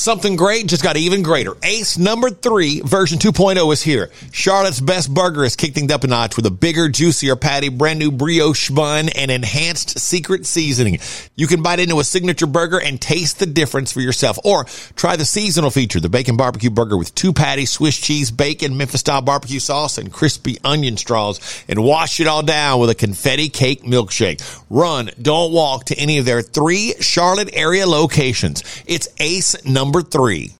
Something great just got even greater. Ace number 3, version 2.0 is here. Charlotte's Best Burger has kicked things up a notch with a bigger, juicier patty, brand new brioche bun, and enhanced secret seasoning. You can bite into a signature burger and taste the difference for yourself. Or try the seasonal feature, the bacon barbecue burger with 2 patties, Swiss cheese, bacon, Memphis-style barbecue sauce, and crispy onion straws, and wash it all down with a confetti cake milkshake. Run, don't walk to any of their 3 Charlotte area locations. It's Ace number 3.